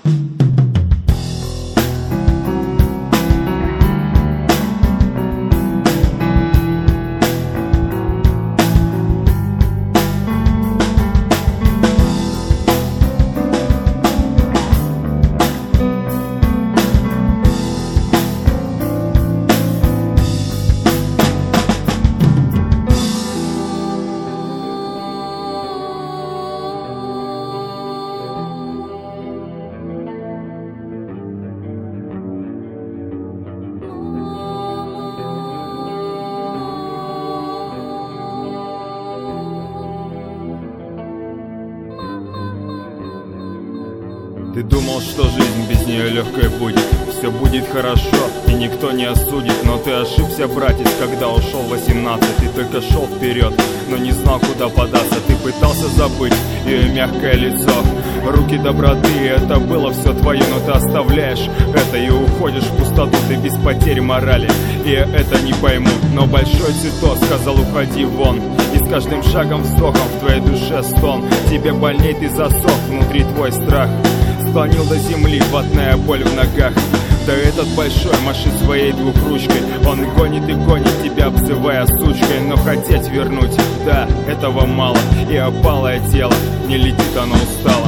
Ты думал, что жизнь без нее легкой будет, все будет хорошо и никто не осудит. Но ты ошибся, братец, когда ушел 18. Ты только шел вперед, но не знал, куда податься. Ты пытался забыть ее мягкое лицо, руки доброты, это было все твое. Но ты оставляешь это и уходишь в пустоту. Ты без потери морали, и я это не пойму. Но большой цветок сказал: уходи вон. И с каждым шагом, вздохом в твоей душе стон. Тебе больней, ты засох, внутри твой страх склонил до земли, ватная боль в ногах. Да этот большой машет своей двухручкой. Он гонит и гонит тебя, обзывая сучкой. Но хотеть вернуть, да, этого мало. И опалое тело, не летит, оно устало.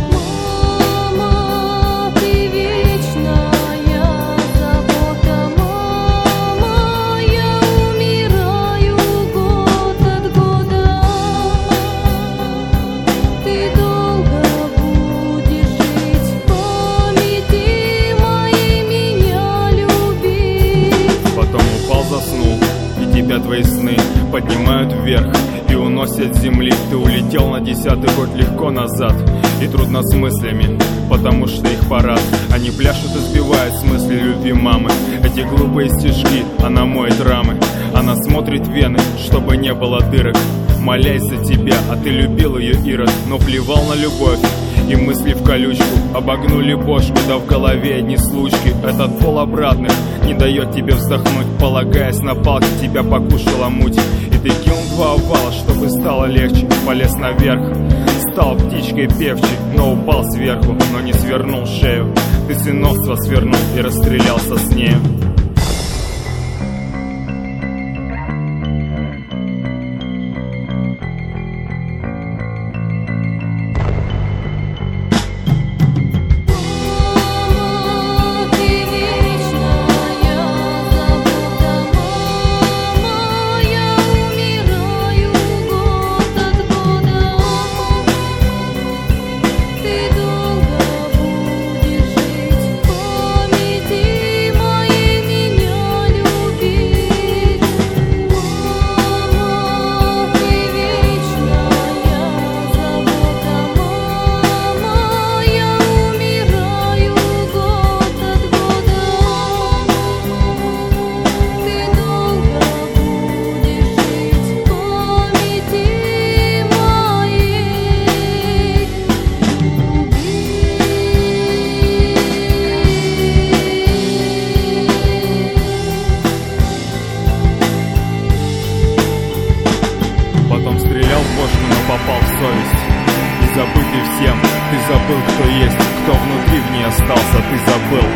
Заснул, и тебя твои сны поднимают вверх и уносят с земли. Ты улетел на 10-й год легко назад, и трудно с мыслями, потому что их парад. Они пляшут и сбивают с мысли любви мамы. Эти глупые стишки, она моет рамы. Она смотрит вены, чтобы не было дырок, молясь за тебя, а ты любил ее, Ирод, но плевал на любовь. И мысли в колючку обогнули бошку, да в голове одни случки. Этот пол обратных не дает тебе вздохнуть, полагаясь на палки, тебя покушала муть. И ты кинул 2 овала, чтобы стало легче, полез наверх, стал птичкой певчей, но упал сверху, но не свернул шею. Ты сыновство свернул и расстрелялся с нею. Попал в совесть и забытый всем. Ты забыл, кто есть, кто внутри в ней остался. Ты забыл,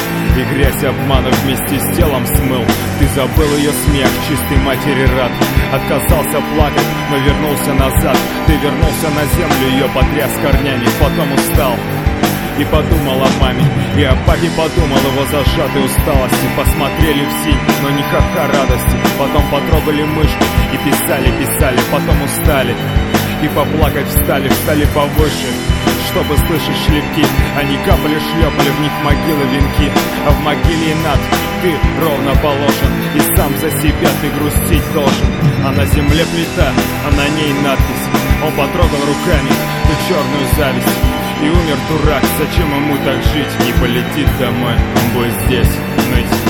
и грязь обмана вместе с телом смыл. Ты забыл ее смех, чистой матери рад. Отказался плакать, но вернулся назад. Ты вернулся на землю, ее потряс корнями. Потом устал и подумал о маме, и о папе подумал, его зажатой усталости. Посмотрели в синь, но ни капка радости. Потом потрогали мышку и писали, писали. Потом устали и поплакать встали, встали повыше, чтобы слышать шлепки. Они капали, шлепали, в них могилы, венки. А в могиле над ты ровно положен, и сам за себя ты грустить должен. А на земле плита, а на ней надпись. Он потрогал руками ту черную зависть и умер дурак. Зачем ему так жить? Не полетит домой, он будет здесь ныть.